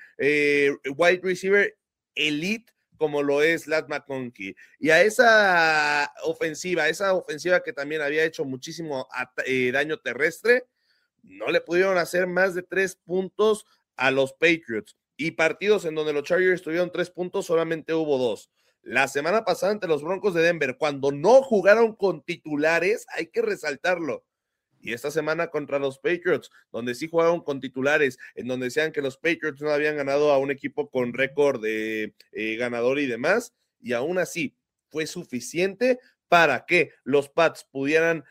wide receiver elite como lo es Ladd McConkey, y a esa ofensiva que también había hecho muchísimo daño terrestre, no le pudieron hacer más de 3 puntos a los Patriots, y partidos en donde los Chargers tuvieron 3 puntos, solamente hubo 2. La semana pasada ante los Broncos de Denver, cuando no jugaron con titulares, hay que resaltarlo. Y esta semana contra los Patriots, donde sí jugaron con titulares, en donde decían que los Patriots no habían ganado a un equipo con récord de ganador y demás, y aún así fue suficiente para que los Pats pudieran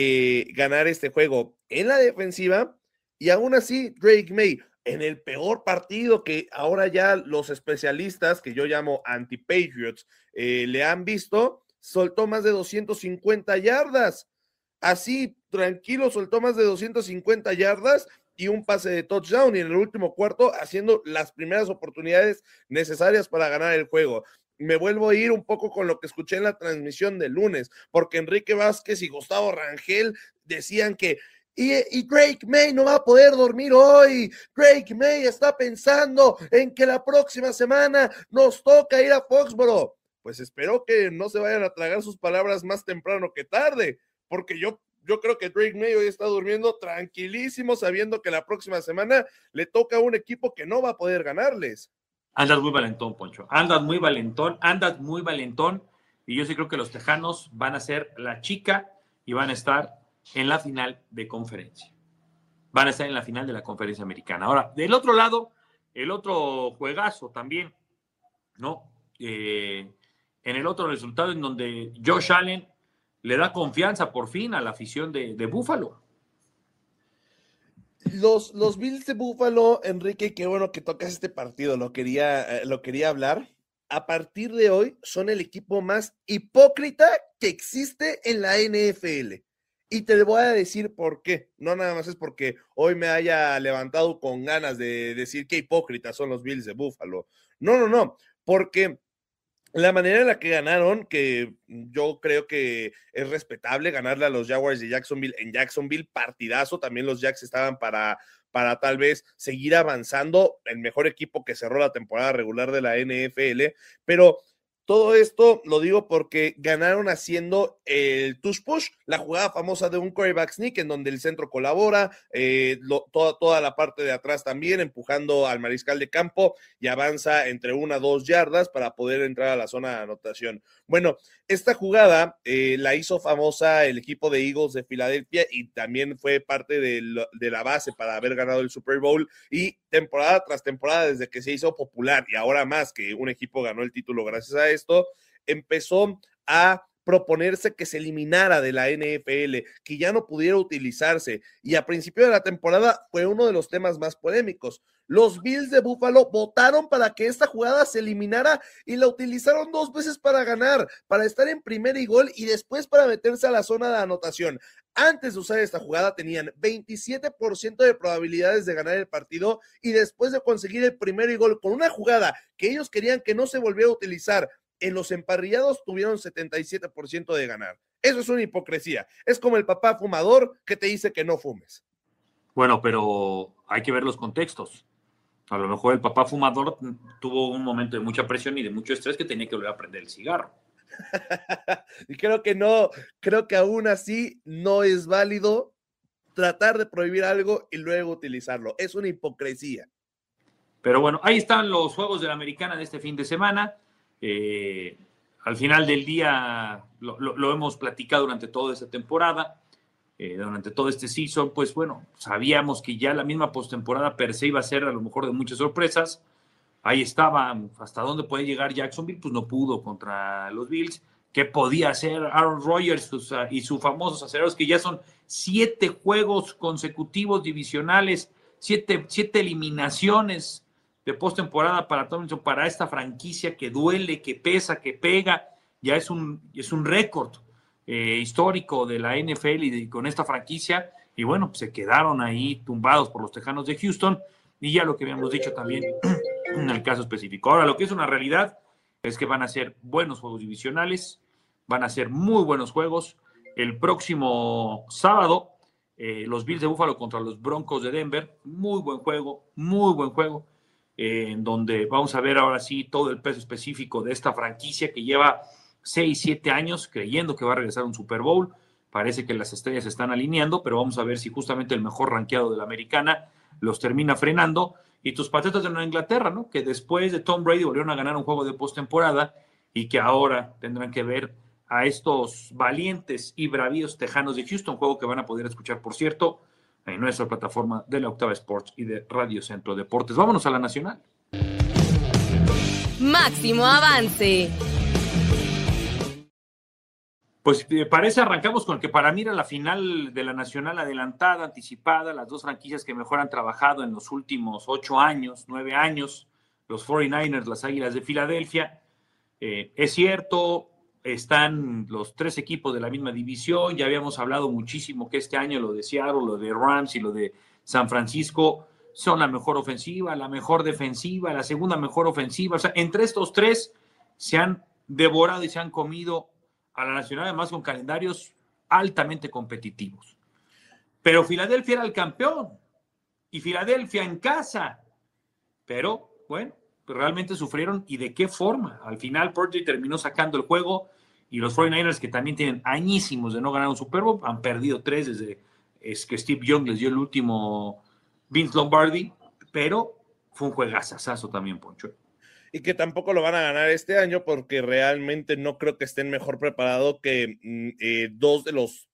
ganar este juego en la defensiva. Y aún así Drake May, en el peor partido que ahora ya los especialistas, que yo llamo anti-Patriots, le han visto, soltó más de 250 yardas. Así, tranquilo, soltó más de 250 yardas y un pase de touchdown, y en el último cuarto haciendo las primeras oportunidades necesarias para ganar el juego. Me vuelvo a ir un poco con lo que escuché en la transmisión del lunes, porque Enrique Vázquez y Gustavo Rangel decían que y Drake May no va a poder dormir hoy. Drake May está pensando en que la próxima semana nos toca ir a Foxborough. Pues espero que no se vayan a tragar sus palabras más temprano que tarde, porque yo creo que Drake May hoy está durmiendo tranquilísimo, sabiendo que la próxima semana le toca a un equipo que no va a poder ganarles. Andas muy valentón, Poncho. Andas muy valentón. Y yo sí creo que los Tejanos van a ser la chica y van a estar en la final de conferencia. Van a estar en la final de la conferencia americana. Ahora, del otro lado, el otro juegazo también, ¿no? En el otro resultado en donde Josh Allen le da confianza por fin a la afición de Buffalo. Los Bills de Buffalo, Enrique, qué bueno que tocas este partido, lo quería hablar. A partir de hoy son el equipo más hipócrita que existe en la NFL. Y te voy a decir por qué. No nada más es porque hoy me haya levantado con ganas de decir qué hipócritas son los Bills de Buffalo. No. Porque la manera en la que ganaron, que yo creo que es respetable ganarle a los Jaguars de Jacksonville en Jacksonville, partidazo. También los Jacks estaban para tal vez seguir avanzando, el mejor equipo que cerró la temporada regular de la NFL, pero todo esto lo digo porque ganaron haciendo el tush push, la jugada famosa de un quarterback sneak en donde el centro colabora, toda la parte de atrás también, empujando al mariscal de campo y avanza entre 1 a 2 yardas para poder entrar a la zona de anotación. Bueno, esta jugada la hizo famosa el equipo de Eagles de Filadelfia y también fue parte de la base para haber ganado el Super Bowl, y temporada tras temporada desde que se hizo popular y ahora más que un equipo ganó el título gracias a esto, empezó a proponerse que se eliminara de la NFL, que ya no pudiera utilizarse, y a principio de la temporada fue uno de los temas más polémicos. Los Bills de Buffalo votaron para que esta jugada se eliminara y la utilizaron 2 veces para ganar, para estar en primera y gol y después para meterse a la zona de anotación. Antes de usar esta jugada tenían 27% de probabilidades de ganar el partido, y después de conseguir el primer y gol con una jugada que ellos querían que no se volviera a utilizar en los emparrillados, tuvieron 77% de ganar. Eso es una hipocresía. Es como el papá fumador que te dice que no fumes. Bueno, pero hay que ver los contextos. A lo mejor el papá fumador tuvo un momento de mucha presión y de mucho estrés que tenía que volver a prender el cigarro. Y creo que aún así no es válido tratar de prohibir algo y luego utilizarlo. Es una hipocresía. Pero bueno, ahí están los juegos de la Americana de este fin de semana. Al final del día lo hemos platicado durante toda esta temporada, durante todo este season, pues bueno, sabíamos que ya la misma postemporada per se iba a ser a lo mejor de muchas sorpresas. Ahí estaba, hasta dónde puede llegar Jacksonville, pues no pudo contra los Bills. ¿Qué podía hacer Aaron Rodgers y sus famosos aceleros, que ya son 7 juegos consecutivos divisionales, 7 eliminaciones de postemporada para Tomlinson, para esta franquicia que duele, que pesa, que pega? Ya es un récord histórico de la NFL y con esta franquicia, y bueno, pues se quedaron ahí tumbados por los Tejanos de Houston, y ya lo que habíamos dicho también en el caso específico. Ahora, lo que es una realidad es que van a ser buenos juegos divisionales, van a ser muy buenos juegos. El próximo sábado, los Bills de Buffalo contra los Broncos de Denver, muy buen juego, en donde vamos a ver ahora sí todo el peso específico de esta franquicia que lleva 6-7 años creyendo que va a regresar a un Super Bowl. Parece que las estrellas se están alineando, pero vamos a ver si justamente el mejor rankeado de la americana los termina frenando. Y tus Patriotas de Nueva Inglaterra, ¿no? Que después de Tom Brady volvieron a ganar un juego de postemporada y que ahora tendrán que ver a estos valientes y bravíos Tejanos de Houston, juego que van a poder escuchar, por cierto, en nuestra plataforma de la Octava Sports y de Radio Centro Deportes. Vámonos a la Nacional. Máximo avance. Pues parece arrancamos con que para mí era la final de la Nacional adelantada, anticipada, las dos franquicias que mejor han trabajado en los últimos 8 años, 9 años, los 49ers, las Águilas de Filadelfia. Es cierto, están los 3 equipos de la misma división, ya habíamos hablado muchísimo que este año lo de Seattle, lo de Rams y lo de San Francisco son la mejor ofensiva, la mejor defensiva, la segunda mejor ofensiva. O sea, entre estos 3 se han devorado y se han comido a la Nacional, además con calendarios altamente competitivos. Pero Filadelfia era el campeón y Filadelfia en casa. Pero, bueno, realmente sufrieron, y de qué forma. Al final Purdy terminó sacando el juego, y los 49ers, que también tienen añísimos de no ganar un Super Bowl, han perdido 3 desde que Steve Young les dio el último Vince Lombardi, pero fue un juegazazo también, Poncho. y que tampoco lo van a ganar este año porque realmente no creo que estén mejor preparados que dos de los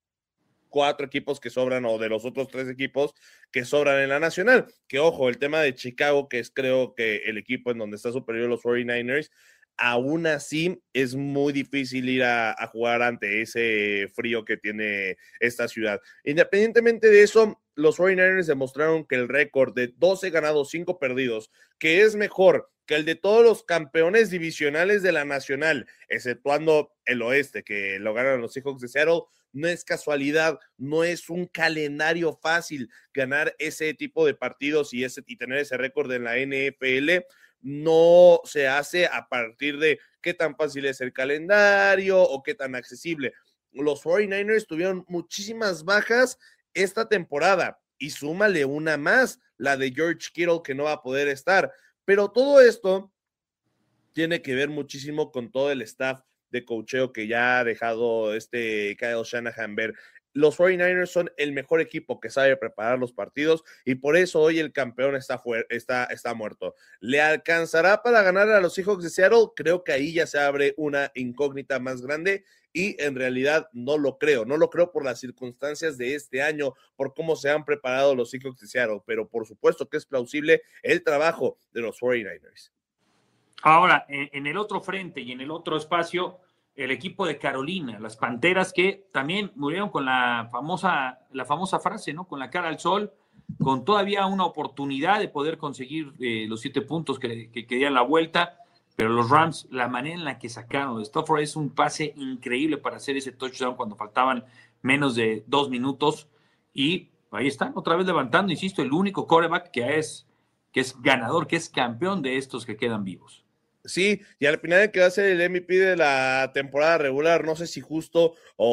4 equipos que sobran o de los otros 3 equipos que sobran en la nacional. Que ojo, el tema de Chicago, que es creo que el equipo en donde está superior los 49ers, aún así es muy difícil ir a jugar ante ese frío que tiene esta ciudad. Independientemente de eso, los 49ers demostraron que el récord de 12 ganados, 5 perdidos, que es mejor que el de todos los campeones divisionales de la nacional, exceptuando el oeste, que lo ganan los Seahawks de Seattle, no es casualidad, no es un calendario fácil ganar ese tipo de partidos y tener ese récord en la NFL. No se hace a partir de qué tan fácil es el calendario o qué tan accesible. Los 49ers tuvieron muchísimas bajas esta temporada y súmale una más, la de George Kittle, que no va a poder estar. Pero todo esto tiene que ver muchísimo con todo el staff de coacheo que ya ha dejado Kyle Shanahan ver. Los 49ers son el mejor equipo que sabe preparar los partidos y por eso hoy el campeón está muerto. ¿Le alcanzará para ganar a los Seahawks de Seattle? Creo que ahí ya se abre una incógnita más grande y en realidad no lo creo por las circunstancias de este año, por cómo se han preparado los Seahawks de Seattle, pero por supuesto que es plausible el trabajo de los 49ers. Ahora, en el otro frente y en el otro espacio, el equipo de Carolina, las Panteras, que también murieron con la famosa frase, ¿no? Con la cara al sol, con todavía una oportunidad de poder conseguir los 7 puntos que querían la vuelta, pero los Rams, la manera en la que sacaron de Stafford es un pase increíble para hacer ese touchdown cuando faltaban menos de 2 minutos, y ahí están, otra vez levantando, insisto, el único quarterback que es ganador, que es campeón de estos que quedan vivos. Sí, y al final que va a ser el MVP de la temporada regular, no sé si justo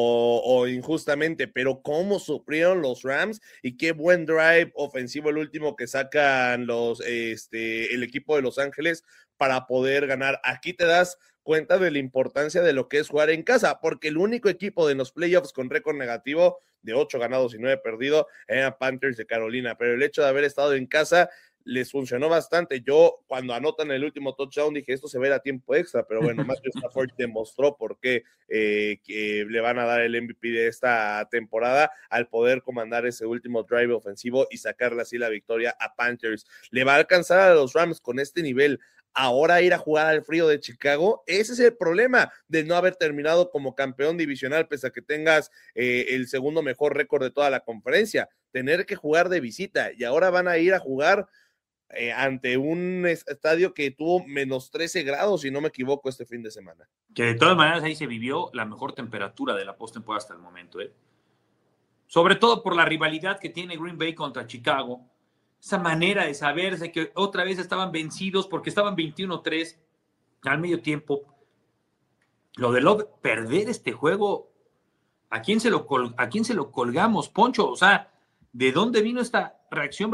o injustamente, pero cómo sufrieron los Rams y qué buen drive ofensivo el último que sacan el equipo de Los Ángeles para poder ganar. Aquí te das cuenta de la importancia de lo que es jugar en casa, porque el único equipo de los playoffs con récord negativo de 8 ganados y 9 perdidos era Panthers de Carolina, pero el hecho de haber estado en casa les funcionó bastante. Yo, cuando anotan el último touchdown, dije, esto se ve a tiempo extra, pero bueno, Matthew Stafford demostró por qué que le van a dar el MVP de esta temporada al poder comandar ese último drive ofensivo y sacarle así la victoria a Panthers. ¿Le va a alcanzar a los Rams con este nivel ahora ir a jugar al frío de Chicago? Ese es el problema de no haber terminado como campeón divisional, pese a que tengas el segundo mejor récord de toda la conferencia, tener que jugar de visita, y ahora van a ir a jugar ante un estadio que tuvo menos 13 grados, si no me equivoco, este fin de semana. Que de todas maneras ahí se vivió la mejor temperatura de la postemporada hasta el momento, sobre todo por la rivalidad que tiene Green Bay contra Chicago, esa manera de saberse que otra vez estaban vencidos porque estaban 21-3 al medio tiempo. Lo de Love, perder este juego, ¿a quién se lo colgamos, Poncho? O sea, ¿de dónde vino esta reacción?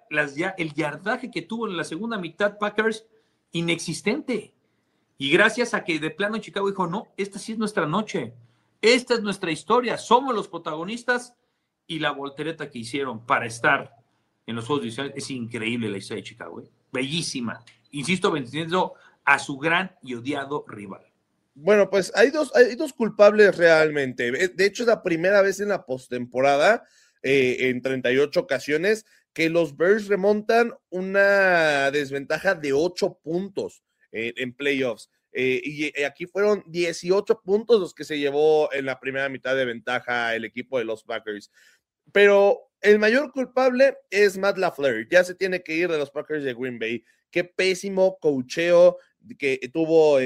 El yardaje que tuvo en la segunda mitad Packers, inexistente. Y gracias a que de plano Chicago dijo, no, esta sí es nuestra noche, esta es nuestra historia, somos los protagonistas, y la voltereta que hicieron para estar en los juegos divisionales es increíble. La historia de Chicago, bellísima. Insisto, venciendo a su gran y odiado rival. Bueno, pues hay dos culpables realmente. De hecho, es la primera vez en la postemporada en 38 ocasiones que los Bears remontan una desventaja de 8 puntos en playoffs. Y aquí fueron 18 puntos los que se llevó en la primera mitad de ventaja el equipo de los Packers. Pero el mayor culpable es Matt LaFleur. Ya se tiene que ir de los Packers de Green Bay. Qué pésimo coacheo que tuvo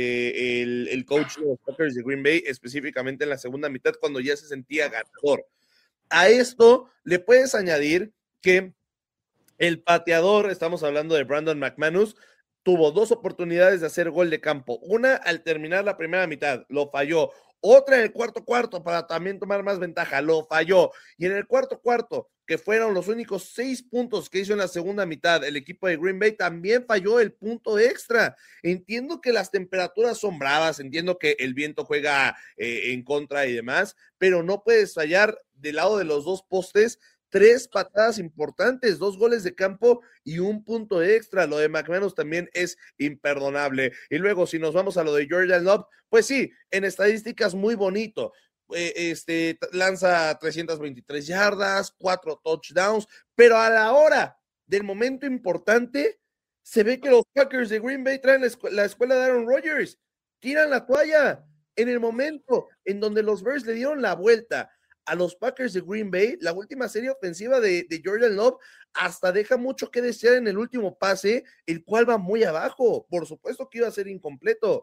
el coach de los Packers de Green Bay, específicamente en la segunda mitad, cuando ya se sentía ganador. A esto le puedes añadir que el pateador, estamos hablando de Brandon McManus, tuvo 2 oportunidades de hacer gol de campo. Una al terminar la primera mitad, lo falló. Otra en el cuarto para también tomar más ventaja, lo falló. Y en el cuarto, que fueron los únicos 6 puntos que hizo en la segunda mitad, el equipo de Green Bay también falló el punto extra. Entiendo que las temperaturas son bravas, entiendo que el viento juega en contra y demás, pero no puedes fallar del lado de los 2 postes 3 patadas importantes, 2 goles de campo y 1 punto extra. Lo de McManus también es imperdonable. Y luego, si nos vamos a lo de Jordan Love, pues sí, en estadísticas muy bonito. Lanza 323 yardas, 4 touchdowns, pero a la hora del momento importante, se ve que los Packers de Green Bay traen la escuela de Aaron Rodgers, tiran la toalla. En el momento en donde los Bears le dieron la vuelta a los Packers de Green Bay, la última serie ofensiva de Jordan Love hasta deja mucho que desear en el último pase, el cual va muy abajo. Por supuesto que iba a ser incompleto.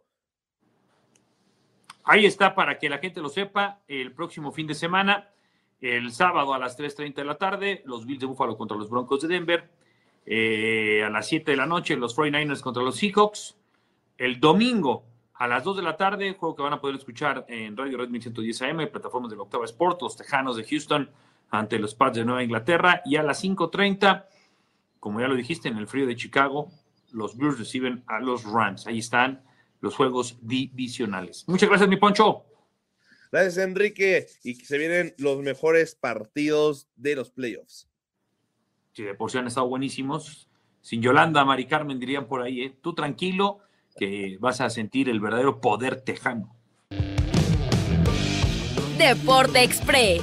Ahí está, para que la gente lo sepa, el próximo fin de semana, el sábado a las 3:30 de la tarde, los Bills de Buffalo contra los Broncos de Denver, a las 7 de la noche, los 49ers contra los Seahawks, el domingo a las 2 de la tarde, juego que van a poder escuchar en Radio Red 1110 AM, plataformas de la Octava Sport, los Tejanos de Houston ante los Pats de Nueva Inglaterra, y a las 5:30, como ya lo dijiste, en el frío de Chicago, los Blues reciben a los Rams. Ahí están los juegos divisionales. Muchas gracias, mi Poncho. Gracias, Enrique, y que se vienen los mejores partidos de los playoffs. Sí, de por sí han estado buenísimos. Sin Yolanda, Mari Carmen dirían por ahí, ¿eh? Tú tranquilo, que vas a sentir el verdadero poder tejano. Deporte Express.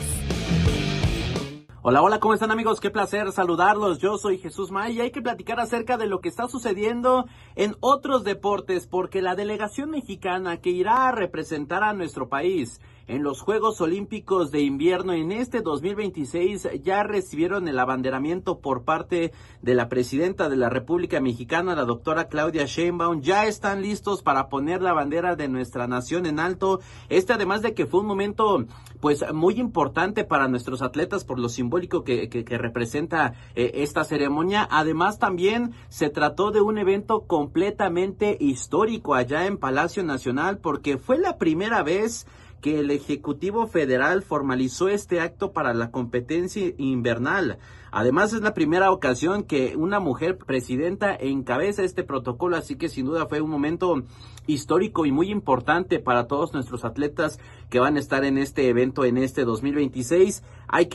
Hola, hola, ¿cómo están, amigos? Qué placer saludarlos. Yo soy Jesús May y hay que platicar acerca de lo que está sucediendo en otros deportes, porque la delegación mexicana que irá a representar a nuestro país en los Juegos Olímpicos de Invierno en este 2026 ya recibieron el abanderamiento por parte de la presidenta de la República Mexicana, la doctora Claudia Sheinbaum. Ya están listos para poner la bandera de nuestra nación en alto. Además de que fue un momento pues muy importante para nuestros atletas por lo simbólico que representa esta ceremonia. Además, también se trató de un evento completamente histórico allá en Palacio Nacional, porque fue la primera vez que el Ejecutivo Federal formalizó este acto para la competencia invernal. Además, es la primera ocasión que una mujer presidenta encabeza este protocolo, así que sin duda fue un momento histórico y muy importante para todos nuestros atletas que van a estar en este evento en este 2026. Hay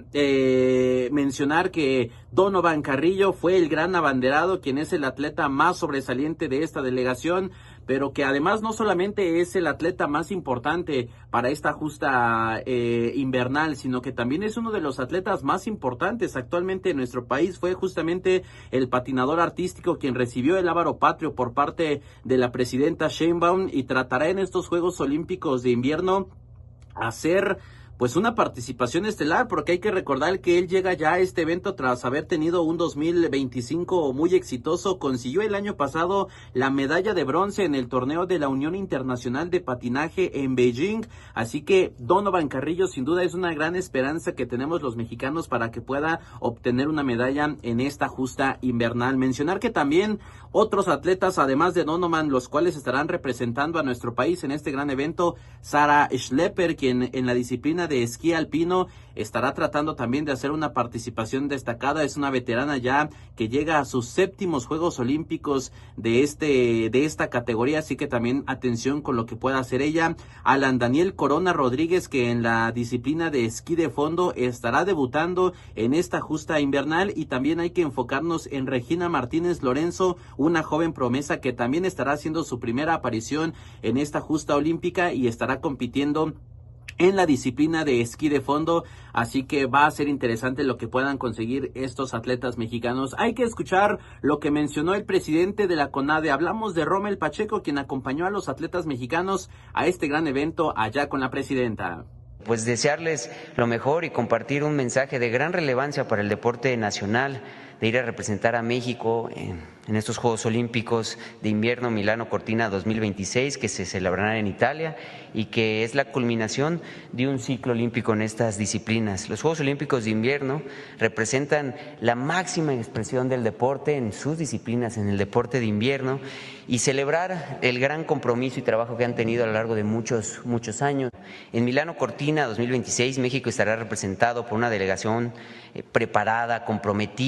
que mencionar que Donovan Carrillo fue el gran abanderado, quien es el atleta más sobresaliente de esta delegación, pero que además no solamente es el atleta más importante para esta justa invernal, sino que también es uno de los atletas más importantes actualmente en nuestro país. Fue justamente el patinador artístico quien recibió el Lábaro Patrio por parte de la presidenta Sheinbaum, y tratará en estos Juegos Olímpicos de Invierno hacer pues una participación estelar, porque hay que recordar que él llega ya a este evento tras haber tenido un 2025 muy exitoso. Consiguió el año pasado la medalla de bronce en el torneo de la Unión Internacional de Patinaje en Beijing, así que Donovan Carrillo sin duda es una gran esperanza que tenemos los mexicanos para que pueda obtener una medalla en esta justa invernal. Mencionar que también otros atletas, además de Donovan, los cuales estarán representando a nuestro país en este gran evento: Sarah Schlepper, quien en la disciplina de esquí alpino estará tratando también de hacer una participación destacada. Es una veterana ya que llega a sus 7º Juegos Olímpicos de esta categoría, así que también atención con lo que pueda hacer ella. Alan Daniel Corona Rodríguez, que en la disciplina de esquí de fondo estará debutando en esta justa invernal, y también hay que enfocarnos en Regina Martínez Lorenzo, una joven promesa que también estará haciendo su primera aparición en esta justa olímpica y estará compitiendo en la disciplina de esquí de fondo, así que va a ser interesante lo que puedan conseguir estos atletas mexicanos. Hay que escuchar lo que mencionó el presidente de la CONADE. Hablamos de Rommel Pacheco, quien acompañó a los atletas mexicanos a este gran evento allá con la presidenta. Pues desearles lo mejor y compartir un mensaje de gran relevancia para el deporte nacional, de ir a representar a México en estos Juegos Olímpicos de Invierno Milano Cortina 2026, que se celebrarán en Italia y que es la culminación de un ciclo olímpico en estas disciplinas. Los Juegos Olímpicos de Invierno representan la máxima expresión del deporte en sus disciplinas, en el deporte de invierno, y celebrar el gran compromiso y trabajo que han tenido a lo largo de muchos años. En Milano Cortina 2026, México estará representado por una delegación preparada, comprometida,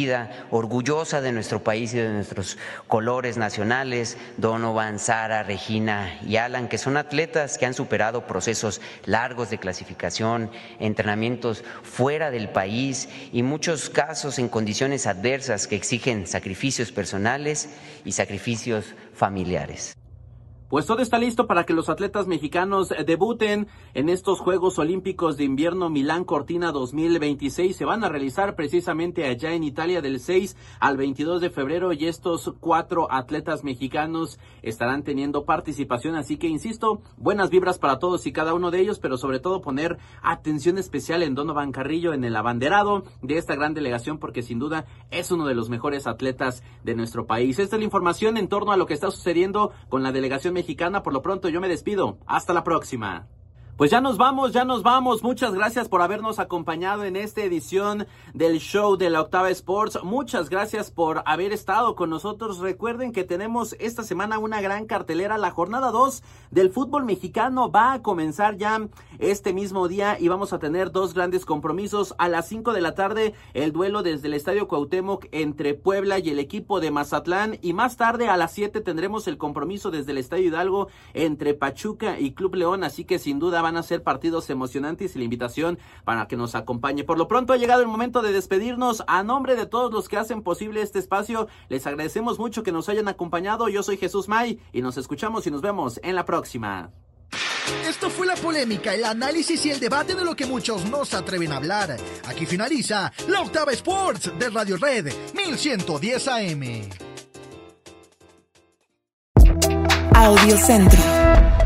orgullosa de nuestro país y de nuestros colores nacionales, Donovan, Sara, Regina y Alan, que son atletas que han superado procesos largos de clasificación, entrenamientos fuera del país y muchos casos en condiciones adversas que exigen sacrificios personales y sacrificios familiares. Pues todo está listo para que los atletas mexicanos debuten en estos Juegos Olímpicos de Invierno Milán Cortina 2026. Se van a realizar precisamente allá en Italia del 6 al 22 de febrero y estos 4 atletas mexicanos estarán teniendo participación. Así que, insisto, buenas vibras para todos y cada uno de ellos, pero sobre todo poner atención especial en Donovan Carrillo, en el abanderado de esta gran delegación, porque sin duda es uno de los mejores atletas de nuestro país. Esta es la información en torno a lo que está sucediendo con la delegación mexicana. Por lo pronto yo me despido. Hasta la próxima. Pues ya nos vamos. Muchas gracias por habernos acompañado en esta edición del show de la Octava Sports. Muchas gracias por haber estado con nosotros. Recuerden que tenemos esta semana una gran cartelera. La jornada 2 del fútbol mexicano va a comenzar ya este mismo día y vamos a tener 2 grandes compromisos. A las 5 de la tarde, el duelo desde el Estadio Cuauhtémoc entre Puebla y el equipo de Mazatlán. Y más tarde, a las 7, tendremos el compromiso desde el Estadio Hidalgo entre Pachuca y Club León. Así que sin duda van a ser partidos emocionantes y la invitación para que nos acompañe. Por lo pronto ha llegado el momento de despedirnos. A nombre de todos los que hacen posible este espacio, les agradecemos mucho que nos hayan acompañado. Yo soy Jesús May y nos escuchamos y nos vemos en la próxima. Esto fue la polémica, el análisis y el debate de lo que muchos no se atreven a hablar. Aquí finaliza la Octava Sports de Radio Red 1110 AM. Audio Centro.